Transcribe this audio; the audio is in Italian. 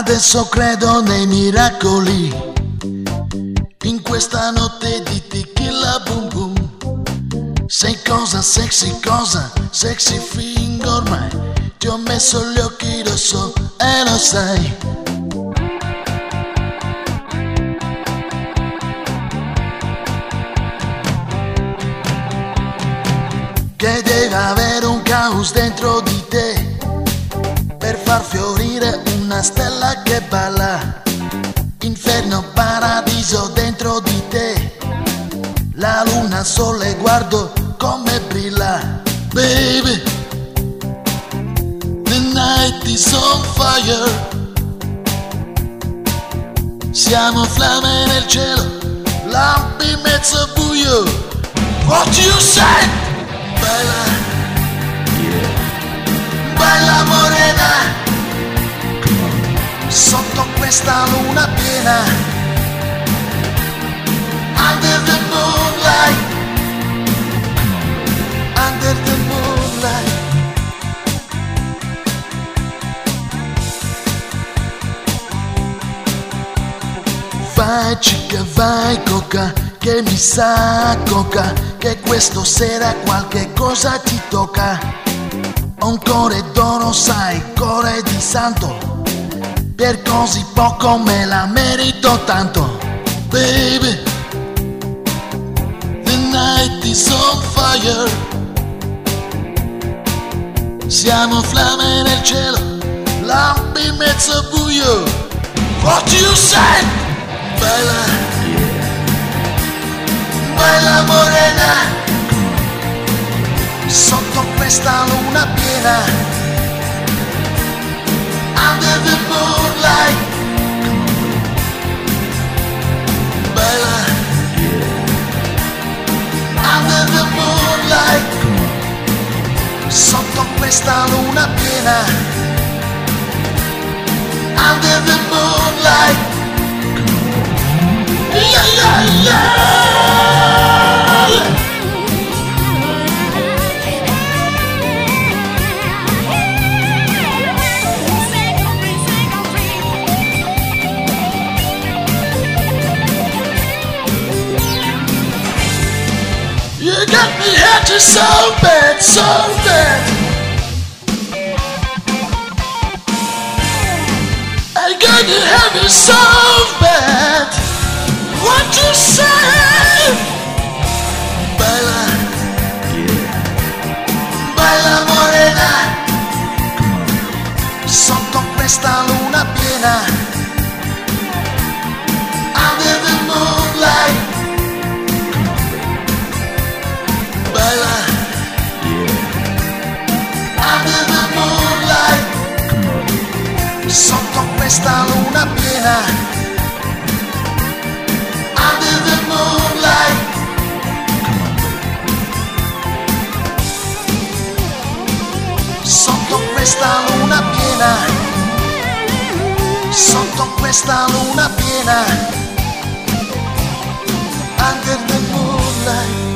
Adesso credo nei miracoli, in questa notte di tequila boom boom. Sei cosa, sexy finger ormai. Ti ho messo gli occhi, lo so e lo sai. Che deve avere un caos dentro di te per far fiorire una stella che balla. Inferno, paradiso dentro di te. La luna, sole, guardo come brilla. Baby, the night is on fire. Siamo fiamme nel cielo, lampi in mezzo a buio. What you say? Baila, baila morena, sotto questa luna piena. Under the moonlight, under the moonlight. Vai chica, vai coca, che mi sa coca, che questa sera qualche cosa ti tocca. Ho un cuore d'oro, sai, cuore di santo, per così poco me la merito tanto. Baby, the night is on fire. Siamo fiamme nel cielo, lampi in mezzo a buio. What you say? Baila, baila morena, sotto questa luna piena. Under the moonlight, baila, under the moonlight, sotto questa luna piena. Under the moonlight. Yeah, yeah, yeah. You got me hurting so bad, so bad. I got to have you so bad. What you say? Baila, baila morena, sotto questa luna piena. Under the moonlight, baila, under the moonlight, sotto questa luna piena. Under the moonlight, sotto questa luna piena, sotto questa luna piena. Under the moonlight.